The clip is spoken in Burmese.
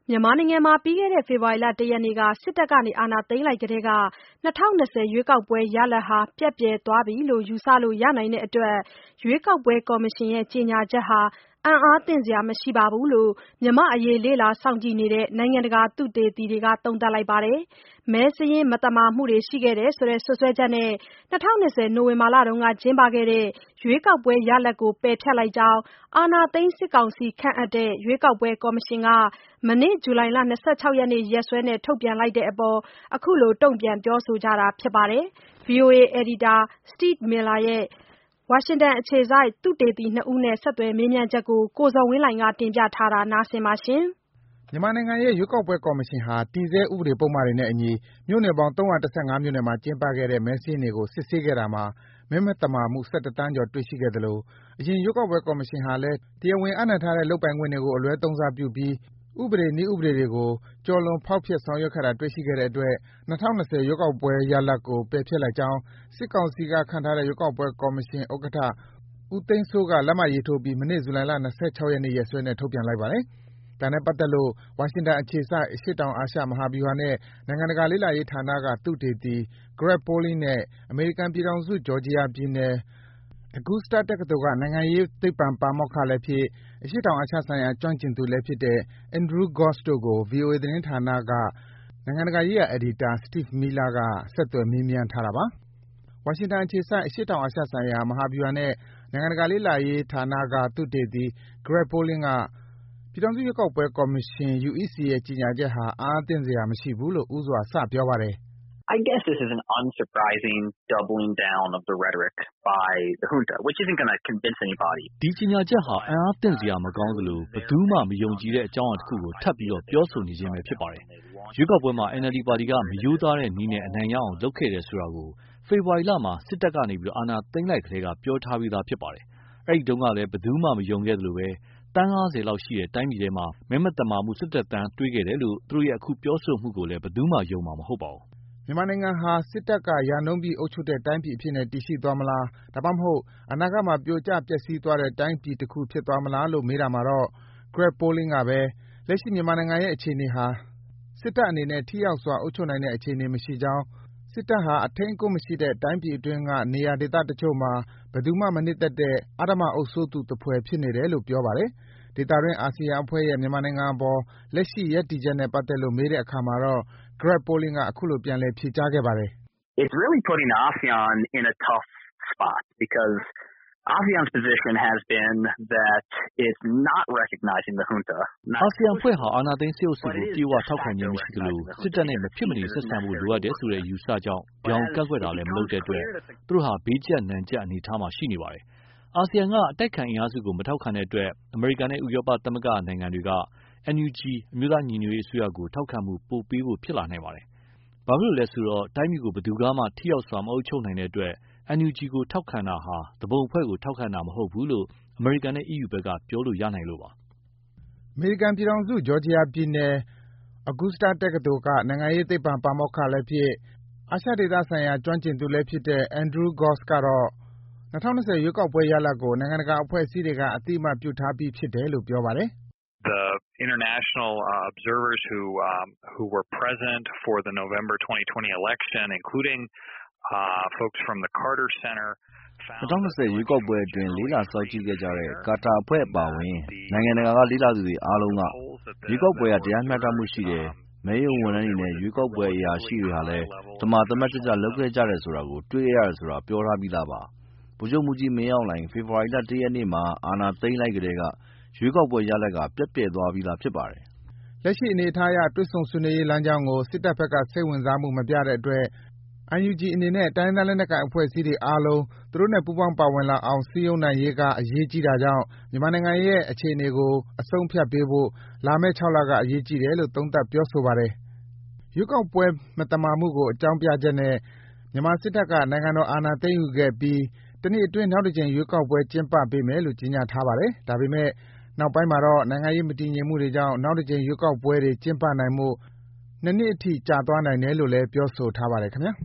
မြန်မာနိုင်ငံမှာပြီးခဲ့တဲ့ဖေဖော်ဝါရီလ ၁ ရက်နေ့ကစစ်တပ်ကအာဏာသိမ်းလိုက်ကတည်းက2020ရွေးကောက်ပွဲရလဒ်ဟာပျက်ပြယ်သွားပြီလို့ယူဆလို့ရနိုင်တဲ့အတွက်ရွေးကောက်ပွဲကော်မရှင်ရဲ့ကြေညာချက်ဟာအံ့အားသင့်စရာမရှိဘူးလို့မြန်မာ့အရေးလေ့လာစောင့်ကြည့်နေတဲ့နိုင်ငံတကာသုတေသီတွေကသုံးသပ်လိုက်ပါတယ်။မဲစာရင်းမသမာမှုတွေရှိခဲ့တယ်ဆိုတဲ့စွပ်စွဲချက်နဲ့2020နိုဝင်ဘာလကကျင်းပခဲ့တဲ့ရွေးကောက်ပွဲရလဒ်ကိုပယ်ဖျက်လိုက်ကြောင်းအာဏာသိမ်းစစ်ကောင်စီခန့်အပ်တဲ့ရွေးကောက်ပွဲကော်မရှင်ကမနေ့ဇူလိုင်လ26ရက်နေ့ရက်စွဲနဲ့ထုတ်ပြန်လိုက်တဲ့အပေါ်အခုလိုတုံ့ပြန်ပြောဆိုကြတာဖြစ်ပါတယ်။ VOA အယ်ဒီတာ Steve Miller ရဲ့ဝါရှင်တန်အခြေစိုက်သုတေသီ2ဦးနဲ့ဆက်သွယ်မေးမြန်းချက်ကိုကိုဇော်ဝင်းလှိုင်ကတင်ပြထားပါတယ်။မြန်မာနိုင်ငံရဲ့ရွေးကောက်ပွဲကော်မရှင်ဟာတည်ဆဲဥပဒေပုဒ်မတွေနဲ့အညီမြို့နယ်ပေါင်း315မြို့နယ်မှာကျင်းပခဲ့တဲ့မဲစာရင်းတွေကိုစစ်ဆေးခဲ့တာမှာမဲမသမာမှု17သန်းကျော်တွေ့ရှိခဲ့သလိုအရင်ရွေးကောက်ပွဲကော်မရှင်ဟာလည်းတရားဝင်အပ်နှံထားတဲ့လုပ်ပိုင်ခွင့်တွေကိုအလွဲသုံးစားပြုပြီးဥပဒေနည်းဥပဒေတွေကိုကျော်လွန်ဖောက်ဖျက်ဆောင်ရွက်ခဲ့တာတွေ့ရှိခဲ့တဲ့အတွက်2020ရွေးကောက်ပွဲရလဒ်ကိုပယ်ဖျက်လိုက်ကြောင်းစစ်ကောင်စီကခန့်ထားတဲ့ရွေးကောက်ပွဲကော်မရှင်ဥက္ကဋ္ဌဦးသိန်းစိုးကလက်မှတ်ရေးထိုးပြီးမနေ့ဇူလိုင်လ26ရက်နေ့ရက်စွဲနဲ့ထုတ်ပြန်လိုက်ပါတယ်။ဒါနဲ့ပတ်သက်လို့ဝါရှင်တန်အခြေစိုက်အရှေ့တောင်အာရှမဟာဗျူဟာနဲ့နိုင်ငံတကာလေ့လာရေးဌာနကသုတေသီ Greg Polling နဲ့အမေရိကန်ပြည်ထောင်စုဂျော်ဂျီယာပြည်နယ် Augusta တက္ကသိုလ်ကနိုင်ငံရေးသိပ္ပံပါမောက္ခလည်းဖြစ်အရှေ့တောင်အာရှဆိုင်ရာကျွမ်းကျင်သူလည်းဖြစ်တဲ့ Andrew Goss တို့ကို VOA သတင်းဌာနကနိုင်ငံတကာရေးရာအယ်ဒီတာ Steve Miller ကဆက်သွယ်မေးမြန်းထားတာပါ။ဝါရှင်တန်အခြေစိုက်အရှေ့တောင်အာရှဆိုင်ရာမဟာဗျူဟာနဲ့နိုင်ငံတကာလေ့လာရေးဌာနကသုတေသီ Greg Polling ကပြည်ထောင်စုရွေးကောက်ပွဲကော်မရှင် UEC ရဲ့ကြေညာချက်ဟာအံ့အားသင့်စရာမရှိဘူးလို့ဦးစွာစပြောပါတယ်။ I guess this is an unsurprising doubling down of the rhetoric by the junta, which isn't going to convince anybody. ဒီကြေညာချက်ဟာအံ့အားသင့်စရာမကောင်းသလိုဘယ်သူမှမယုံကြည်တဲ့အကြောင်းအရာတစ်ခုကိုထပ်ပြီးပြောဆိုနေခြင်းပဲဖြစ်ပါတယ်။ရွေးကောက်ပွဲမှာ NLD ပါတီကမရိုးသားတဲ့နည်းနဲ့အနိုင်ရအောင်လုပ်ခဲ့တယ်ဆိုတာကိုဖေဖော်ဝါရီလမှာစစ်တပ်ကနေအာဏာသိမ်းလိုက်ကတည်းကပြောထားပြီးသားဖြစ်ပါတယ်။အဲဒီတုန်းကလည်းဘယ်သူမှမယုံခဲ့သလိုပဲတန်း90လောက်ရှိတဲ့တိုင်းပြည်ထဲမှာမဲမသမာမှု17တန်းတွေ့ခဲ့တယ်လို့သူတို့ရဲ့အခုပြောဆိုမှုကိုလည်းဘယ်သူမှယုံမှာမဟုတ်ပါဘူး။မြန်မာနိုင်ငံဟာစစ်တပ်ကရာနှုန်းပြည့်အုပ်ချုပ်တဲ့တိုင်းပြည်အဖြစ်နဲ့တည်ရှိသွားမလားဒါမှမဟုတ်အနာဂတ်မှာပြိုကျပျက်စီးသွားတဲ့တိုင်းပြည်တစ်ခုဖြစ်သွားမလားလို့မေးတာမှာတော့ Greg Polling ကပဲလက်ရှိမြန်မာနိုင်ငံရဲ့အခြေအနေဟာစစ်တပ်အနေနဲ့ထိရောက်စွာအုပ်ချုပ်နိုင်တဲ့အခြေအနေမရှိကြောင်းစစ်တပ်ဟာအထိန်းအကွပ်မရှိတဲ့တိုင်းပြည်အတွင်းကနေရာဒေသတချို့မှာဘယ်သူမှမနှစ်သက်တဲ့အဓမ္မအုပ်စိုးသူသဖွယ်ဖြစ်နေတယ်လို့ပြောပါတယ်။ဒေသတွင်းအာဆီယံအဖွဲ့ရဲ့မြန်မာနိုင်ငံအပေါ်လက်ရှိရပ်တည်ချက်နဲ့ပတ်သက်လို့မေးတဲ့အခါမှာတော့ Greg Polling ကအခုလိုပြန်လည်ဖြေကြားခဲ့ပါတယ်။ It's really putting ASEAN in a tough spot because ASEAN's position has been that it's not recognizing the junta. အာဆီယံအဖွဲ့ဟာအာဏာသိမ်းစစ်အုပ်စုကိုပြေဝထောက်ခံခြင်းမရှိသလိုစစ်တပ်နဲ့မဖြစ်မနေဆက်ဆံဖို့လိုအပ်တယ်ဆိုတဲ့အယူဆကြောင့်ကြောင်ကန့်ကွက်တာလည်းမလုပ်တဲ့အတွက်သူတို့ဟာဘေးကျပ်နံကျပ်အနေထားမှာရှိနေပါတယ်။အာဆီယံကအတိုက်ခံအင်အားစုကိုမထောက်ခံတဲ့အတွက်အမေရိကန်နဲ့ဥရောပသမဂ္ဂနိုင်ငံတွေက NUG အမျိုးသားညီညွတ်ရေးအစိုးရကိုထောက်ခံမှုပိုပေးဖို့ဖြစ်လာနိုင်ပါတယ်။ဘာဖြစ်လို့လဲဆိုတော့တိုင်းပြည်ကိုဘယ်သူကမှထိရောက်စွာမအုပ်ချုပ်နိုင်တဲ့အတွက် NUG ကိုထောက်ခံတာဟာတပုံအဖွဲ့ကိုထောက်ခံတာမဟုတ်ဘူးလို့အမေရိကန်နဲ့ EU ဘက်ကပြောလို့ရနိုင်လို့ပါ။အမေရိကန်ပြည်ထောင်စုဂျော်ဂျီယာပြည်နယ် Augusta တက္ကသိုလ်ကနိုင်ငံရေးသိပ္ပံပါမောက္ခလည်းဖြစ်အာရှဒေသဆိုင်ရာကျွမ်းကျင်သူလည်းဖြစ်တဲ့ Andrew Goss ကတော့2020ရွေးကောက်ပွဲရလဒ်ကိုနိုင်ငံတကာအဖွဲ့အစည်းတွေကအသိအမှတ်ပြုထားပြီးဖြစ်တယ်လို့ပြောပါတယ်။ The international observers who were present for the November 2020 election, including folks from the Carter Center, 2020ရွေးကောက်ပွဲအတွင်းလေးလာစောင့်ကြည့်ခဲ့ကြတဲ့ကာတာအဖွဲ့အပါအဝင်နိုင်ငံတကာကလေးလာသူတွေအားလုံးကရွေးကောက်ပွဲကတရားမျှတမှုရှိတယ်။မဲရုံဝန်ထမ်းတွေနဲ့ရွေးကောက်ပွဲအရာရှိတွေဟာလည်းတမန်တမတ်ကျလုပ်ခဲ့ကြတယ်ဆိုတာကိုတွေ့ခဲ့ရတယ်ဆိုတာပြောထားပြီးသားပါ။ဗိုလ်ချုပ်မှူးကြီးမင်းအောင်လှိုင်ဖေဖော်ဝါရီလ1ရက်နေ့မှာအာဏာသိမ်းလိုက်ကတည်းကရွေးကောက်ပွဲရလဒ်ကပျက်ပြယ်သွားပြီးသားဖြစ်ပါတယ်။လက်ရှိအနေအထားအရတွေ့ဆုံဆွေးနွေးရေးလမ်းကြောင်းကိုစစ်တပ်ဘက်ကစိတ်ဝင်စားမှုမပြတဲ့အတွက်NUG အနေနဲ့တိုင်းရင်းသားလက်နက်ကိုင်အဖွဲ့အစည်းတွေအားလုံးသူတို့နဲ့ပူးပေါင်းပါဝင်လာအောင်စည်းရုံးနိုင်ရေးကအရေးကြီးတာကြောင့်မြန်မာနိုင်ငံရဲ့အခြေအနေကိုအဆုံးအဖြတ်ပေးဖို့လာမယ့်6လကအရေးကြီးတယ်လို့သုံးသပ်ပြောဆိုပါတယ်။ရွေးကောက်ပွဲမသမာမှုကိုအကြောင်းပြချက်နဲ့မြန်မာစစ်တပ်ကနိုင်ငံတော်အာဏာသိမ်းယူခဲ့ပြီးတနှစ်အတွင်းနောက်တစ်ကြိမ်ရွေးကောက်ပွဲကျင်းပပေးမယ်လို့ကြေညာထားပါတယ်။ဒါပေမဲ့နောက်ပိုင်းမှာတော့နိုင်ငံရေးမတည်ငြိမ်မှုတွေကြောင့်နောက်တစ်ကြိမ်ရွေးကောက်ပွဲတွေကျင်းပနိုင်ဖို့2နှစ်အထိကြာသွားနိုင်တယ်လို့လည်းပြောဆိုထားပါတယ်ခင်ဗျာ။